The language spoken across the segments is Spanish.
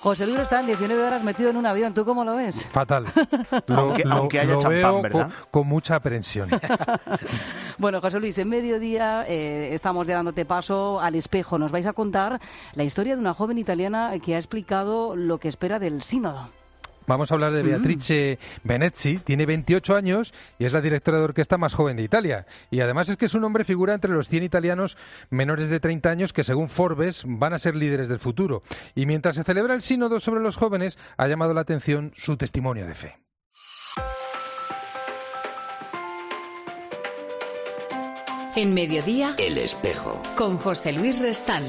José Luis está en 19 horas metido en un avión. ¿Tú cómo lo ves? Fatal. Aunque haya champán, ¿verdad? Con mucha aprensión. Bueno, José Luis, en mediodía estamos ya dándote paso al espejo. Nos vais a contar la historia de una joven italiana que ha explicado lo que espera del sínodo. Vamos a hablar de Beatrice Venezzi, tiene 28 años y es la directora de orquesta más joven de Italia. Y además es que su nombre figura entre los 100 italianos menores de 30 años que, según Forbes, van a ser líderes del futuro. Y mientras se celebra el sínodo sobre los jóvenes, ha llamado la atención su testimonio de fe. En mediodía, El Espejo. Con José Luis Restán.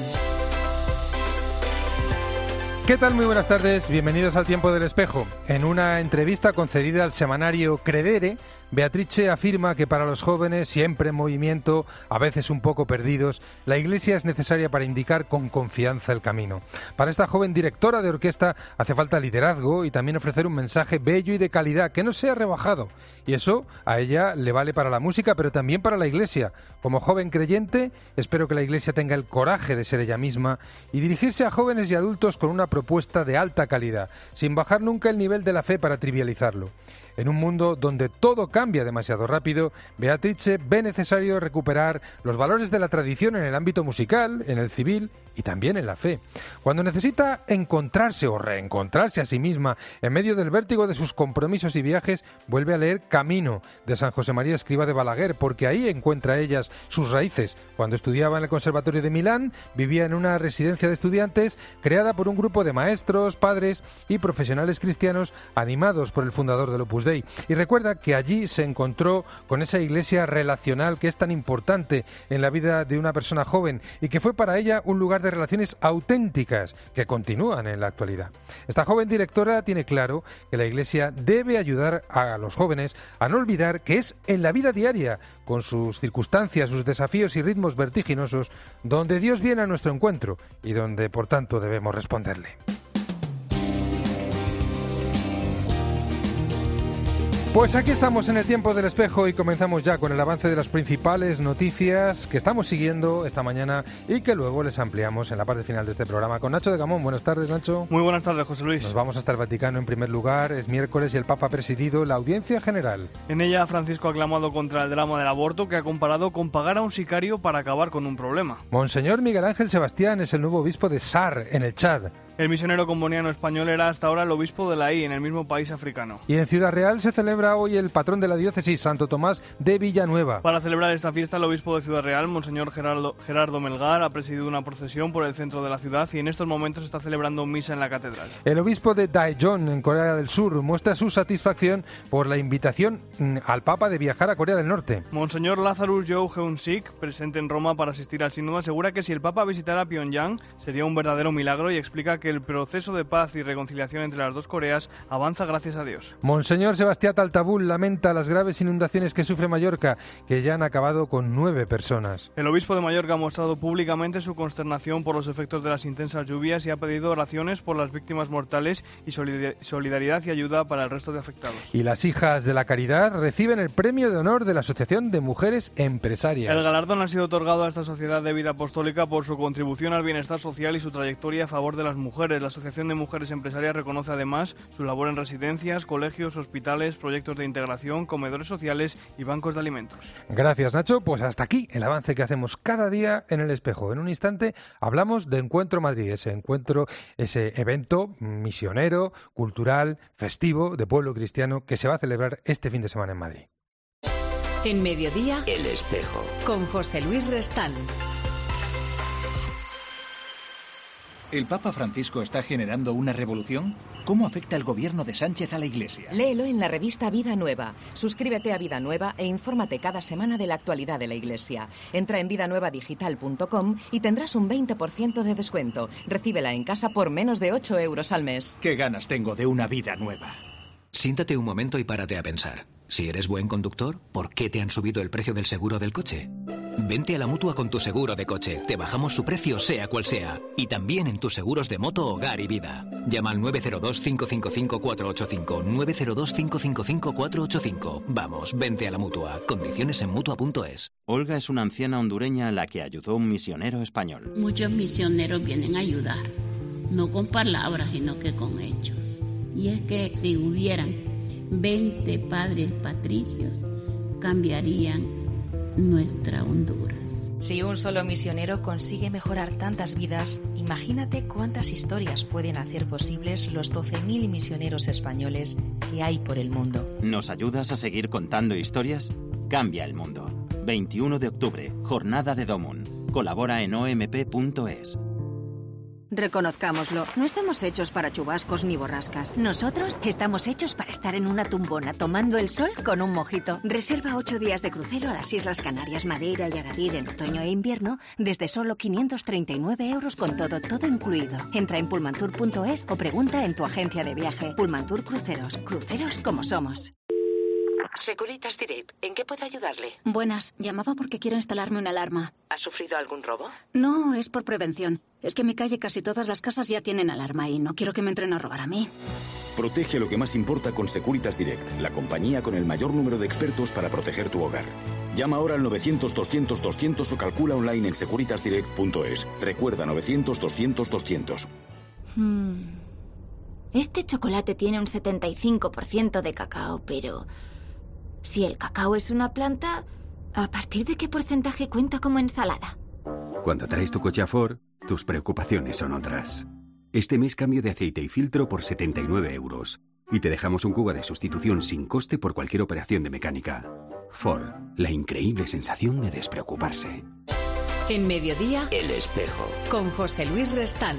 ¿Qué tal? Muy buenas tardes, bienvenidos al Tiempo del Espejo. En una entrevista concedida al semanario Credere, Beatrice afirma que para los jóvenes, siempre en movimiento, a veces un poco perdidos, la Iglesia es necesaria para indicar con confianza el camino. Para esta joven directora de orquesta hace falta liderazgo y también ofrecer un mensaje bello y de calidad, que no sea rebajado. Y eso a ella le vale para la música, pero también para la Iglesia. Como joven creyente, espero que la Iglesia tenga el coraje de ser ella misma y dirigirse a jóvenes y adultos con una propuesta de alta calidad, sin bajar nunca el nivel de la fe para trivializarlo. En un mundo donde todo cambia demasiado rápido, Beatrice ve necesario recuperar los valores de la tradición en el ámbito musical, en el civil y también en la fe. Cuando necesita encontrarse o reencontrarse a sí misma en medio del vértigo de sus compromisos y viajes, vuelve a leer Camino, de San José María Escrivá de Balaguer, porque ahí encuentra ellas sus raíces. Cuando estudiaba en el Conservatorio de Milán, vivía en una residencia de estudiantes creada por un grupo de maestros, padres y profesionales cristianos animados por el fundador del Opus Dei. Y recuerda que allí se encontró con esa iglesia relacional que es tan importante en la vida de una persona joven y que fue para ella un lugar de relaciones auténticas que continúan en la actualidad. Esta joven directora tiene claro que la Iglesia debe ayudar a los jóvenes a no olvidar que es en la vida diaria, con sus circunstancias, sus desafíos y ritmos vertiginosos, donde Dios viene a nuestro encuentro y donde, por tanto, debemos responderle. Pues aquí estamos en el Tiempo del Espejo y comenzamos ya con el avance de las principales noticias que estamos siguiendo esta mañana y que luego les ampliamos en la parte final de este programa con Nacho de Gamón. Buenas tardes, Nacho. Muy buenas tardes, José Luis. Nos vamos hasta el Vaticano en primer lugar. Es miércoles y el Papa ha presidido la audiencia general. En ella, Francisco ha clamado contra el drama del aborto, que ha comparado con pagar a un sicario para acabar con un problema. Monseñor Miguel Ángel Sebastián es el nuevo obispo de Sar, en el Chad. El misionero comboniano español era hasta ahora el obispo de Laí, en el mismo país africano. Y en Ciudad Real se celebra hoy el patrón de la diócesis, Santo Tomás de Villanueva. Para celebrar esta fiesta, el obispo de Ciudad Real, Monseñor Gerardo Melgar, ha presidido una procesión por el centro de la ciudad y en estos momentos está celebrando misa en la catedral. El obispo de Daejeon, en Corea del Sur, muestra su satisfacción por la invitación al Papa de viajar a Corea del Norte. Monseñor Lazarus Joe Heun-sik, presente en Roma para asistir al sínodo, asegura que si el Papa visitara Pyongyang sería un verdadero milagro y explica que el proceso de paz y reconciliación entre las dos Coreas avanza gracias a Dios. Monseñor Sebastián Taltabul lamenta las graves inundaciones que sufre Mallorca, que ya han acabado con 9 personas. El obispo de Mallorca ha mostrado públicamente su consternación por los efectos de las intensas lluvias y ha pedido oraciones por las víctimas mortales y solidaridad y ayuda para el resto de afectados. Y las hijas de la caridad reciben el premio de honor de la Asociación de Mujeres Empresarias. El galardón ha sido otorgado a esta sociedad de vida apostólica por su contribución al bienestar social y su trayectoria a favor de las mujeres. La Asociación de Mujeres Empresarias reconoce además su labor en residencias, colegios, hospitales, proyectos de integración, comedores sociales y bancos de alimentos. Gracias, Nacho. Pues hasta aquí el avance que hacemos cada día en El Espejo. En un instante hablamos de Encuentro Madrid, ese evento misionero, cultural, festivo, de pueblo cristiano que se va a celebrar este fin de semana en Madrid. En mediodía, El Espejo. Con José Luis Restán. ¿El Papa Francisco está generando una revolución? ¿Cómo afecta el gobierno de Sánchez a la Iglesia? Léelo en la revista Vida Nueva. Suscríbete a Vida Nueva e infórmate cada semana de la actualidad de la Iglesia. Entra en vidanuevadigital.com y tendrás un 20% de descuento. Recíbela en casa por menos de 8 euros al mes. ¡Qué ganas tengo de una vida nueva! Siéntate un momento y párate a pensar. Si eres buen conductor, ¿por qué te han subido el precio del seguro del coche? Vente a la Mutua con tu seguro de coche. Te bajamos su precio sea cual sea. Y también en tus seguros de moto, hogar y vida. Llama al 902-555-485. 902-555-485. Vamos, vente a la Mutua. Condiciones en Mutua.es. Olga es una anciana hondureña a la que ayudó un misionero español. Muchos misioneros vienen a ayudar. no con palabras, sino que con hechos. Y es que si hubieran 20 padres patricios, cambiarían nuestra Honduras. Si un solo misionero consigue mejorar tantas vidas, imagínate cuántas historias pueden hacer posibles los 12.000 misioneros españoles que hay por el mundo. ¿Nos ayudas a seguir contando historias? Cambia el mundo. 21 de octubre, Jornada de Domun. Colabora en omp.es. Reconozcámoslo, no estamos hechos para chubascos ni borrascas. Nosotros estamos hechos para estar en una tumbona tomando el sol con un mojito. Reserva 8 días de crucero a las Islas Canarias, Madeira y Agadir en otoño e invierno desde solo 539 € con todo incluido. Entra en pullmantour.es o pregunta en tu agencia de viaje. Pullmantour Cruceros, cruceros como somos. Securitas Direct, ¿en qué puedo ayudarle? Buenas, llamaba porque quiero instalarme una alarma. ¿Ha sufrido algún robo? No, es por prevención. Es que en mi calle casi todas las casas ya tienen alarma y no quiero que me entren a robar a mí. Protege lo que más importa con Securitas Direct, la compañía con el mayor número de expertos para proteger tu hogar. Llama ahora al 900-200-200 o calcula online en securitasdirect.es. Recuerda, 900-200-200. Este chocolate tiene un 75% de cacao, pero... si el cacao es una planta, ¿a partir de qué porcentaje cuenta como ensalada? Cuando traes tu coche a Ford, tus preocupaciones son otras. Este mes cambio de aceite y filtro por 79 €. Y te dejamos un cubo de sustitución sin coste por cualquier operación de mecánica. Ford, la increíble sensación de despreocuparse. En Mediodía, El Espejo. Con José Luis Restán.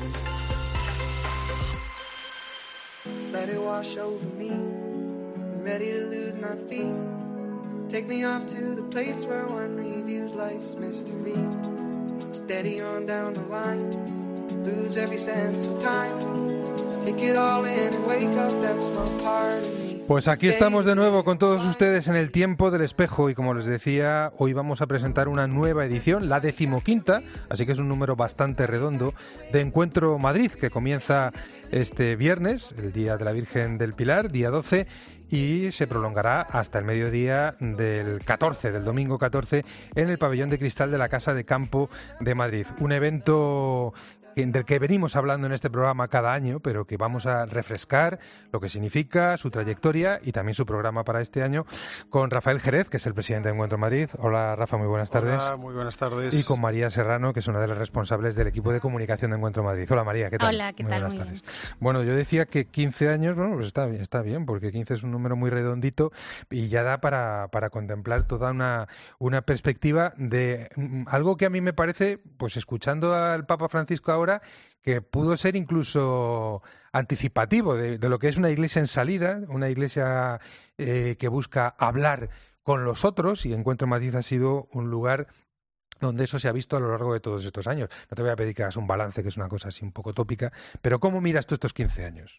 Let it wash over me. I'm ready to lose my feet. Take me off to the place where one reviews life's mystery. Steady on down the line. Lose every sense of time. Take it all in and wake up that small part of me. Pues aquí estamos de nuevo con todos ustedes en el Tiempo del Espejo y como les decía, hoy vamos a presentar una nueva edición, la 15ª, así que es un número bastante redondo, de Encuentro Madrid, que comienza este viernes, el Día de la Virgen del Pilar, día 12, y se prolongará hasta el mediodía del 14, del domingo 14, en el Pabellón de Cristal de la Casa de Campo de Madrid. Un evento del que venimos hablando en este programa cada año, pero que vamos a refrescar lo que significa, su trayectoria y también su programa para este año, con Rafael Jerez, que es el presidente de Encuentro Madrid. Hola, Rafa, muy buenas tardes. Hola, muy buenas tardes. Y con María Serrano, que es una de las responsables del equipo de comunicación de Encuentro Madrid. Hola, María, ¿qué tal? Hola, ¿qué tal? Buenas tardes. Bueno, yo decía que 15 años, bueno, pues está bien, porque 15 es un número muy redondito y ya da para contemplar toda una perspectiva de algo que a mí me parece, pues escuchando al Papa Francisco ahora, que pudo ser incluso anticipativo de lo que es una iglesia en salida, una iglesia que busca hablar con los otros, y Encuentro Madrid ha sido un lugar donde eso se ha visto a lo largo de todos estos años. No te voy a pedir que hagas un balance, que es una cosa así un poco tópica, pero ¿cómo miras tú estos 15 años?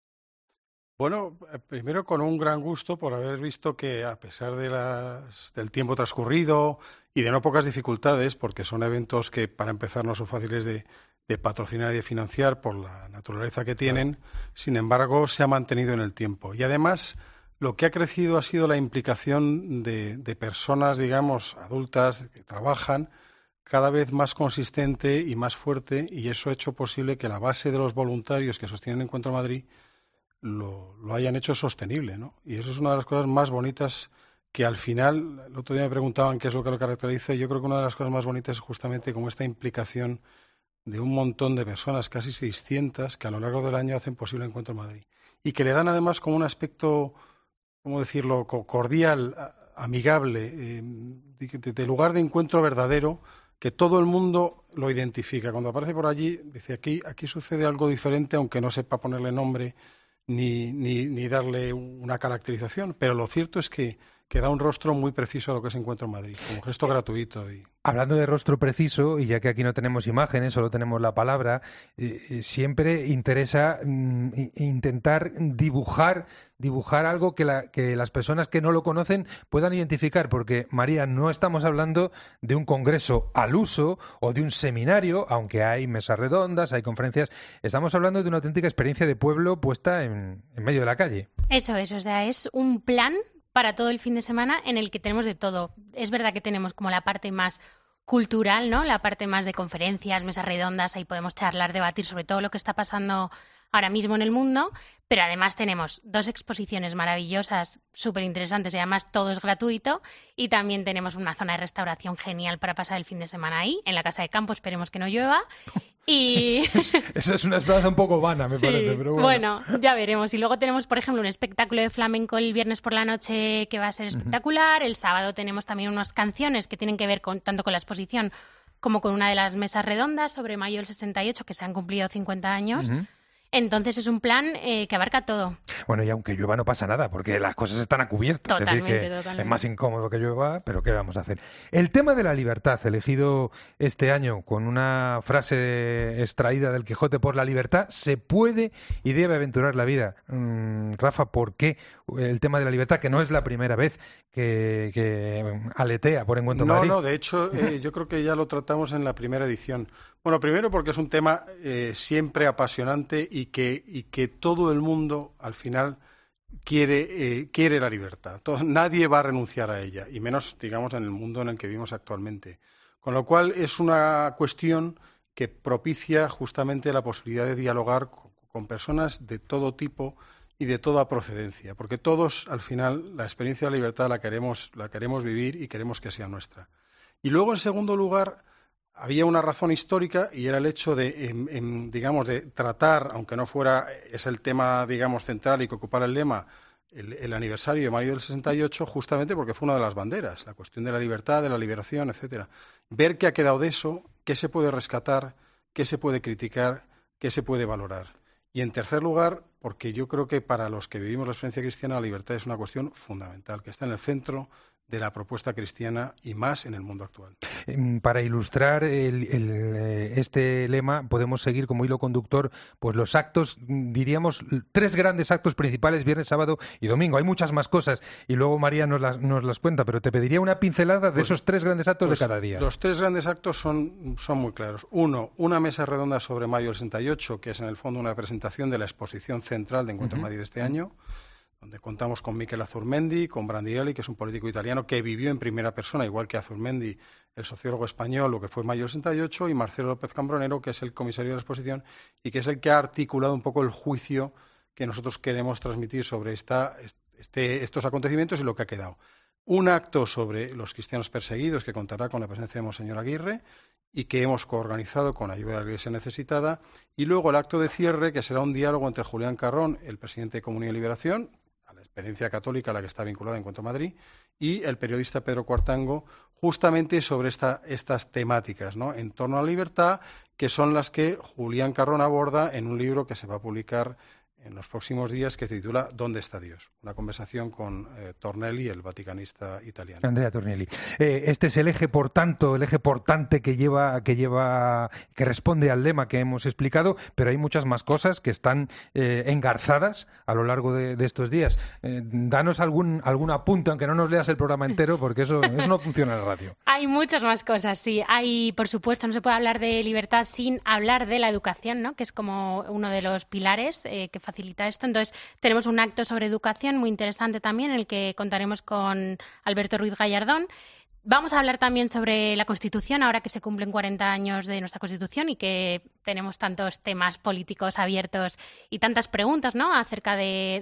Bueno, primero con un gran gusto por haber visto que a pesar del tiempo transcurrido y de no pocas dificultades, porque son eventos que para empezar no son fáciles de patrocinar y de financiar por la naturaleza que tienen, sin embargo se ha mantenido en el tiempo. Y además lo que ha crecido ha sido la implicación de personas, digamos, adultas que trabajan cada vez más consistente y más fuerte, y eso ha hecho posible que la base de los voluntarios que sostienen Encuentro Madrid lo hayan hecho sostenible, ¿no? Y eso es una de las cosas más bonitas que al final, el otro día me preguntaban qué es lo que lo caracteriza, y yo creo que una de las cosas más bonitas es justamente como esta implicación de un montón de personas, casi 600, que a lo largo del año hacen posible Encuentro Madrid. Y que le dan además como un aspecto, ¿cómo decirlo?, cordial, amigable, de lugar de encuentro verdadero, que todo el mundo lo identifica. Cuando aparece por allí, dice, aquí sucede algo diferente, aunque no sepa ponerle nombre ni darle una caracterización. Pero lo cierto es que da un rostro muy preciso a lo que es Encuentro Madrid, como gesto gratuito. Hablando de rostro preciso, y ya que aquí no tenemos imágenes, solo tenemos la palabra, siempre interesa intentar dibujar algo que las personas que no lo conocen puedan identificar, porque, María, no estamos hablando de un congreso al uso o de un seminario, aunque hay mesas redondas, hay conferencias, estamos hablando de una auténtica experiencia de pueblo puesta en medio de la calle. Eso es, o sea, es un plan para todo el fin de semana en el que tenemos de todo. Es verdad que tenemos como la parte más cultural, ¿no? La parte más de conferencias, mesas redondas, ahí podemos charlar, debatir sobre todo lo que está pasando ahora mismo en el mundo, pero además tenemos 2 exposiciones maravillosas, súper interesantes, y además todo es gratuito, y también tenemos una zona de restauración genial para pasar el fin de semana ahí, en la Casa de Campo, esperemos que no llueva, y... Esa es una esperanza un poco vana, me parece, pero bueno. Bueno, ya veremos. Y luego tenemos, por ejemplo, un espectáculo de flamenco el viernes por la noche que va a ser espectacular, el sábado tenemos también unas canciones que tienen que ver tanto con la exposición como con una de las mesas redondas sobre mayo del 68, que se han cumplido 50 años. Entonces es un plan que abarca todo. Bueno, y aunque llueva no pasa nada, porque las cosas están a cubierto. Totalmente, es decir, que es más incómodo que llueva, pero ¿qué vamos a hacer? El tema de la libertad, elegido este año con una frase extraída del Quijote: por la libertad se puede y debe aventurar la vida. Rafa, ¿por qué el tema de la libertad, que no es la primera vez que aletea por Encuentro Madrid? No, de hecho, yo creo que ya lo tratamos en la primera edición. Bueno, primero porque es un tema siempre apasionante y que todo el mundo, al final, quiere la libertad. Nadie va a renunciar a ella, y menos, digamos, en el mundo en el que vivimos actualmente. Con lo cual, es una cuestión que propicia justamente la posibilidad de dialogar con personas de todo tipo y de toda procedencia, porque todos, al final, la experiencia de la libertad la queremos vivir y queremos que sea nuestra. Y luego, en segundo lugar, había una razón histórica, y era el hecho de, digamos, de tratar, aunque no fuera, es el tema, digamos, central y que ocupara el lema, el aniversario de mayo del 68, justamente porque fue una de las banderas, la cuestión de la libertad, de la liberación, etcétera. Ver qué ha quedado de eso, qué se puede rescatar, qué se puede criticar, qué se puede valorar. Y en tercer lugar, porque yo creo que para los que vivimos la experiencia cristiana, la libertad es una cuestión fundamental, que está en el centro de la propuesta cristiana y más en el mundo actual. Para ilustrar este lema podemos seguir como hilo conductor pues los actos, diríamos 3 grandes actos principales, viernes, sábado y domingo. Hay muchas más cosas y luego María nos las cuenta, pero te pediría una pincelada de esos 3 grandes actos de cada día. Los 3 grandes actos son muy claros. Uno, una mesa redonda sobre mayo del 68, que es en el fondo una presentación de la exposición central de Encuentro Madrid de este año, donde contamos con Michel Azurmendi, con Brandirelli, que es un político italiano que vivió en primera persona, igual que Azurmendi, el sociólogo español, lo que fue mayo del 68, y Marcelo López Cambronero, que es el comisario de la exposición y que es el que ha articulado un poco el juicio que nosotros queremos transmitir sobre estos acontecimientos y lo que ha quedado. Un acto sobre los cristianos perseguidos, que contará con la presencia de Monseñor Aguirre y que hemos coorganizado con ayuda de la Iglesia Necesitada, y luego el acto de cierre, que será un diálogo entre Julián Carrón, el presidente de Comunidad y Liberación, a la experiencia católica a la que está vinculada Encuentro Madrid, y el periodista Pedro Cuartango, justamente sobre estas temáticas, ¿no?, en torno a la libertad, que son las que Julián Carrón aborda en un libro que se va a publicar en los próximos días, que se titula ¿Dónde está Dios? Una conversación con Tornelli, el vaticanista italiano. Andrea Tornelli. Este es el eje, por tanto, el eje portante que responde al lema que hemos explicado, pero hay muchas más cosas que están engarzadas a lo largo de estos días. Danos algún apunte, aunque no nos leas el programa entero, porque eso no funciona en la radio. Hay muchas más cosas, sí. Hay, por supuesto, no se puede hablar de libertad sin hablar de la educación, ¿no?, que es como uno de los pilares que facilita esto. Entonces, tenemos un acto sobre educación muy interesante también, en el que contaremos con Alberto Ruiz Gallardón. Vamos a hablar también sobre la Constitución, ahora que se cumplen 40 años de nuestra Constitución y que tenemos tantos temas políticos abiertos y tantas preguntas, ¿no?, acerca de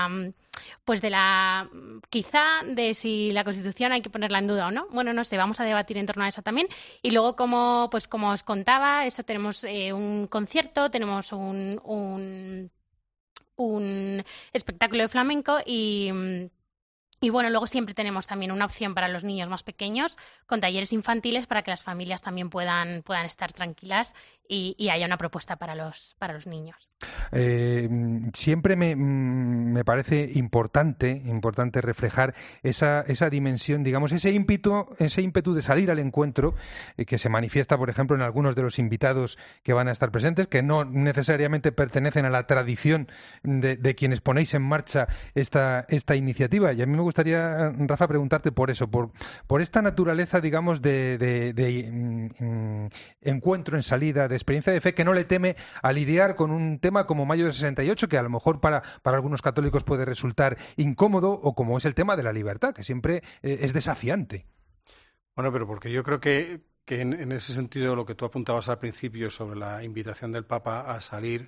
si la Constitución hay que ponerla en duda o no. Bueno, no sé, vamos a debatir en torno a eso también. Y luego, como os contaba, eso tenemos un concierto, tenemos un espectáculo de flamenco y bueno, luego siempre tenemos también una opción para los niños más pequeños con talleres infantiles para que las familias también puedan estar tranquilas y haya una propuesta para los niños. Siempre me parece importante reflejar esa dimensión, digamos, ese ímpetu de salir al encuentro que se manifiesta, por ejemplo, en algunos de los invitados que van a estar presentes, que no necesariamente pertenecen a la tradición de quienes ponéis en marcha esta iniciativa. Y a mí me gustaría, Rafa, preguntarte por eso, por esta naturaleza, digamos, de encuentro en salida, de experiencia de fe, que no le teme a lidiar con un tema como mayo del 68, que a lo mejor para algunos católicos puede resultar incómodo, o como es el tema de la libertad, que siempre es desafiante. Bueno, pero porque yo creo que que en ese sentido lo que tú apuntabas al principio sobre la invitación del Papa a salir,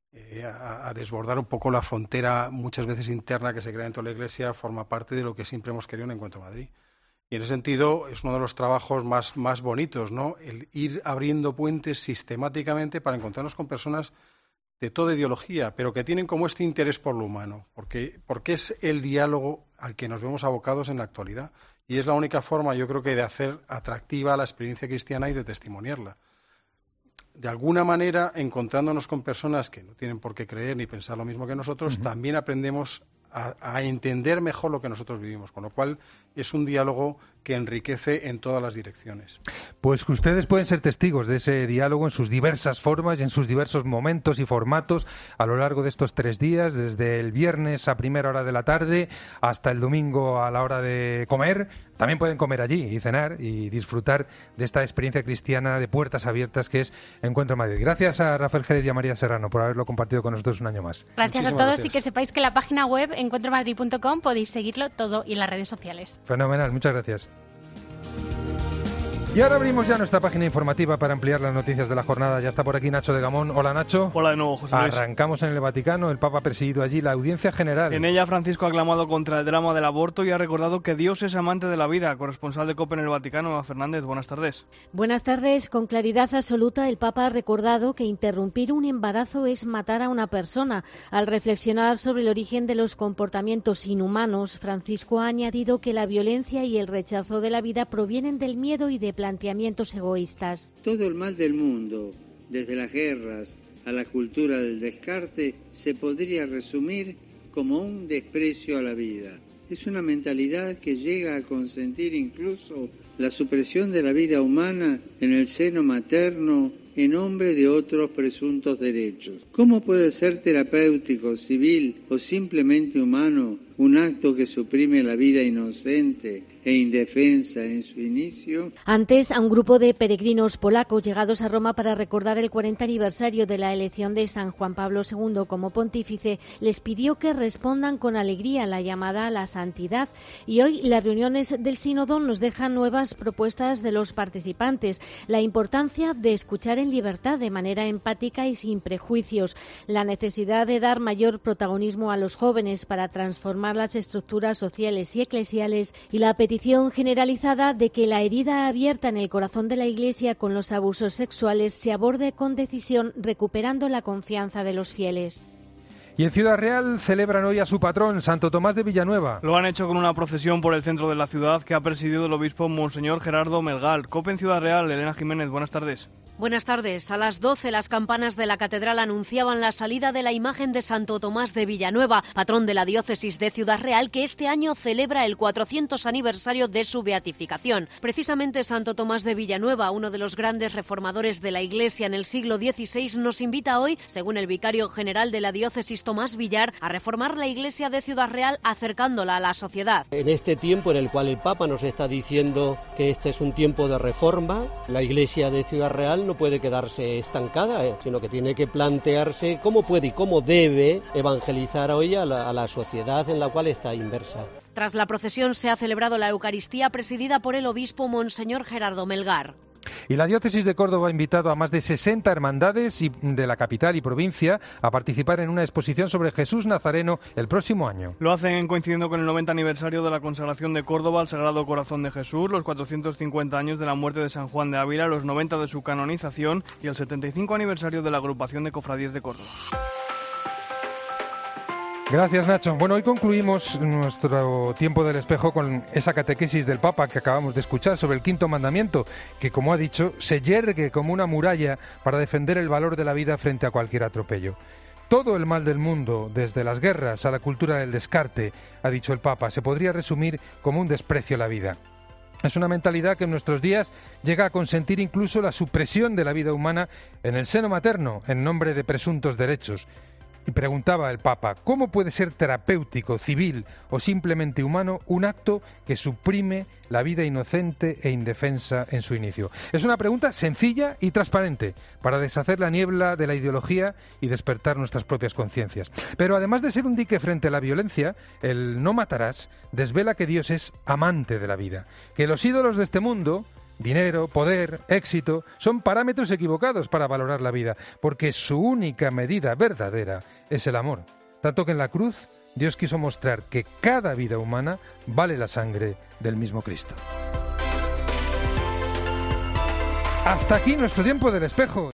a desbordar un poco la frontera muchas veces interna que se crea dentro de la Iglesia, forma parte de lo que siempre hemos querido en Encuentro Madrid. Y en ese sentido es uno de los trabajos más bonitos, ¿no? El ir abriendo puentes sistemáticamente para encontrarnos con personas de toda ideología, pero que tienen como este interés por lo humano, porque es el diálogo al que nos vemos abocados en la actualidad y es la única forma, yo creo, que de hacer atractiva la experiencia cristiana y de testimoniarla. De alguna manera, encontrándonos con personas que no tienen por qué creer ni pensar lo mismo que nosotros, también aprendemos a entender mejor lo que nosotros vivimos, con lo cual es un diálogo que enriquece en todas las direcciones. Pues que ustedes pueden ser testigos de ese diálogo en sus diversas formas y en sus diversos momentos y formatos a lo largo de estos 3 días, desde el viernes a primera hora de la tarde hasta el domingo a la hora de comer. También pueden comer allí y cenar y disfrutar de esta experiencia cristiana de puertas abiertas que es Encuentro Madrid. Gracias a Rafael Jerez y a María Serrano por haberlo compartido con nosotros un año más. Gracias a todos y que sepáis que la página web encuentromadrid.com podéis seguirlo todo y en las redes sociales. Fenomenal, muchas gracias. Y ahora abrimos ya nuestra página informativa para ampliar las noticias de la jornada. Ya está por aquí Nacho de Gamón. Hola, Nacho. Hola de nuevo, José Luis. Arrancamos en el Vaticano. El Papa ha presidido allí la audiencia general. En ella, Francisco ha clamado contra el drama del aborto y ha recordado que Dios es amante de la vida. Corresponsal de COPE en el Vaticano, Eva Fernández. Buenas tardes. Buenas tardes. Con claridad absoluta, el Papa ha recordado que interrumpir un embarazo es matar a una persona. Al reflexionar sobre el origen de los comportamientos inhumanos, Francisco ha añadido que la violencia y el rechazo de la vida provienen del miedo y de planteamientos egoístas. Todo el mal del mundo, desde las guerras a la cultura del descarte, se podría resumir como un desprecio a la vida. Es una mentalidad que llega a consentir incluso la supresión de la vida humana en el seno materno en nombre de otros presuntos derechos. ¿Cómo puede ser terapéutico, civil o simplemente humano un acto que suprime la vida inocente e indefensa en su inicio? Antes, a un grupo de peregrinos polacos llegados a Roma para recordar el 40 aniversario de la elección de San Juan Pablo II como pontífice, les pidió que respondan con alegría a la llamada a la santidad. Y hoy las reuniones del Sínodo nos dejan nuevas propuestas de los participantes. La importancia de escuchar en libertad, de manera empática y sin prejuicios. La necesidad de dar mayor protagonismo a los jóvenes para transformar las estructuras sociales y eclesiales y la petición generalizada de que la herida abierta en el corazón de la Iglesia con los abusos sexuales se aborde con decisión, recuperando la confianza de los fieles. Y en Ciudad Real celebran hoy a su patrón, Santo Tomás de Villanueva. Lo han hecho con una procesión por el centro de la ciudad que ha presidido el obispo Monseñor Gerardo Melgar. COPE en Ciudad Real, Elena Jiménez, buenas tardes. Buenas tardes. A las 12 las campanas de la catedral anunciaban la salida de la imagen de Santo Tomás de Villanueva, patrón de la diócesis de Ciudad Real, que este año celebra el 400 aniversario de su beatificación. Precisamente Santo Tomás de Villanueva, uno de los grandes reformadores de la Iglesia en el siglo XVI, nos invita hoy, según el vicario general de la diócesis Tomás Villar, a reformar la Iglesia de Ciudad Real acercándola a la sociedad. En este tiempo en el cual el Papa nos está diciendo que este es un tiempo de reforma, la Iglesia de Ciudad Real no puede quedarse estancada, sino que tiene que plantearse cómo puede y cómo debe evangelizar hoy a la sociedad en la cual está inmersa. Tras la procesión se ha celebrado la Eucaristía presidida por el obispo Monseñor Gerardo Melgar. Y la diócesis de Córdoba ha invitado a más de 60 hermandades de la capital y provincia a participar en una exposición sobre Jesús Nazareno el próximo año. Lo hacen coincidiendo con el 90 aniversario de la consagración de Córdoba al Sagrado Corazón de Jesús, los 450 años de la muerte de San Juan de Ávila, los 90 de su canonización y el 75 aniversario de la agrupación de cofradías de Córdoba. Gracias, Nacho. Bueno, hoy concluimos nuestro tiempo del espejo con esa catequesis del Papa que acabamos de escuchar sobre el quinto mandamiento, que, como ha dicho, se yergue como una muralla para defender el valor de la vida frente a cualquier atropello. Todo el mal del mundo, desde las guerras a la cultura del descarte, ha dicho el Papa, se podría resumir como un desprecio a la vida. Es una mentalidad que en nuestros días llega a consentir incluso la supresión de la vida humana en el seno materno, en nombre de presuntos derechos. Y preguntaba el Papa, ¿cómo puede ser terapéutico, civil o simplemente humano un acto que suprime la vida inocente e indefensa en su inicio? Es una pregunta sencilla y transparente para deshacer la niebla de la ideología y despertar nuestras propias conciencias. Pero además de ser un dique frente a la violencia, el no matarás desvela que Dios es amante de la vida, que los ídolos de este mundo dinero, poder, éxito, son parámetros equivocados para valorar la vida, porque su única medida verdadera es el amor. Tanto que en la cruz Dios quiso mostrar que cada vida humana vale la sangre del mismo Cristo. Hasta aquí nuestro tiempo del espejo.